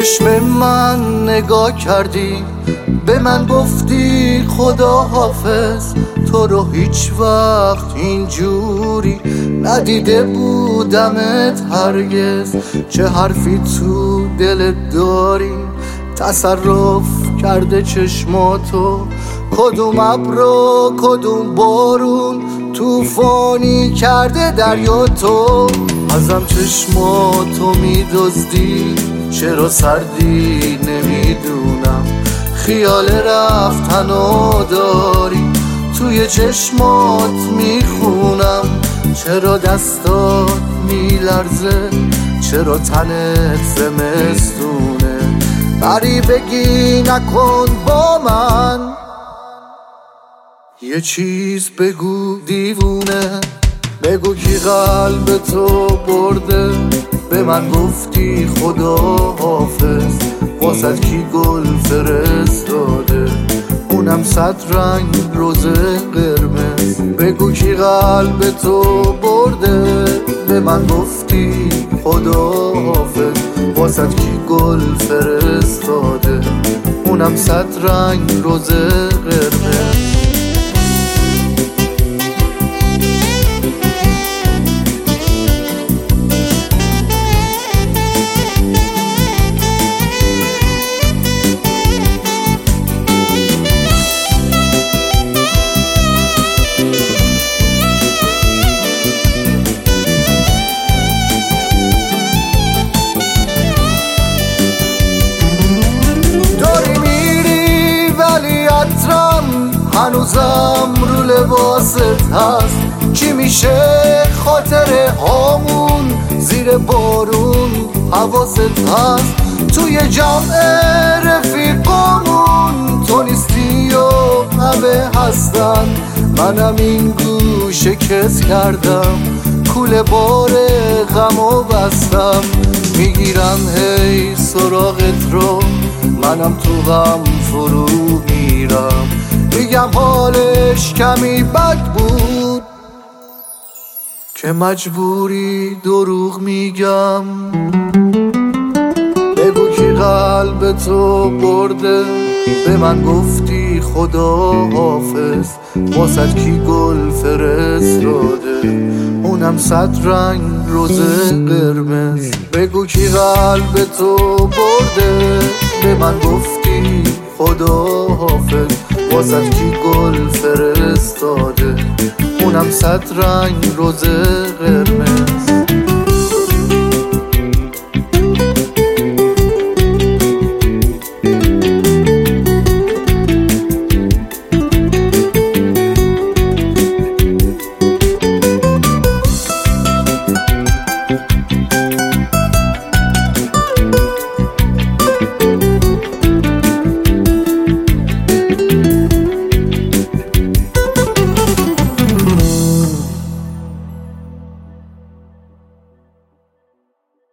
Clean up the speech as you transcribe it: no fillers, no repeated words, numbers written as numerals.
چشم من نگاه کردی، به من گفتی خدا حافظ. تو رو هیچ وقت اینجوری ندیده بودمت هرگز. چه حرفی تو دلت داری، تصرف کرده چشماتو. کدوم ابر و کدوم بارون طوفانی کرده دریا تو. ازم چشماتو میدزدی، چرا سردی نمیدونم. خیال رفتنو داری، توی چشمات میخونم. چرا دستات میلرزه، چرا تنت زمستونه. غریبگی نکن با من، یه چیز بگو دیوونه. بگو کی قلب تو برده، به من گفتی خدا حافظ. واسد کی گل فرستاده، اونم 100 رنگ روز قرمز. بگو کی قلب تو برده، به من گفتی خدا حافظ. واسد کی گل فرستاده، اونم 100 رنگ روز قرمز. هنوزم رو لباست هست. چی میشه خاطر هامون زیر بارون حواست هست. توی جمع رفیقامون تو نیستی و همه هستن. منم این گوشه کس کردم، کوله بار غمو بستم. میگیرم هی سراغت رو، منم تو غم فرو میرم. میگم حالش کمی بد بود که مجبوری دروغ میگم. بگو کی قلب تو برده، به من گفتی خدا حافظ. واسد کی گل فرستاده، اونم 100 رنگ روز قرمز. بگو کی قلب تو برده، به من گفتی خدا حافظ. واسد کی گل فرستاده، اونم 100 رنگ روز قرمز.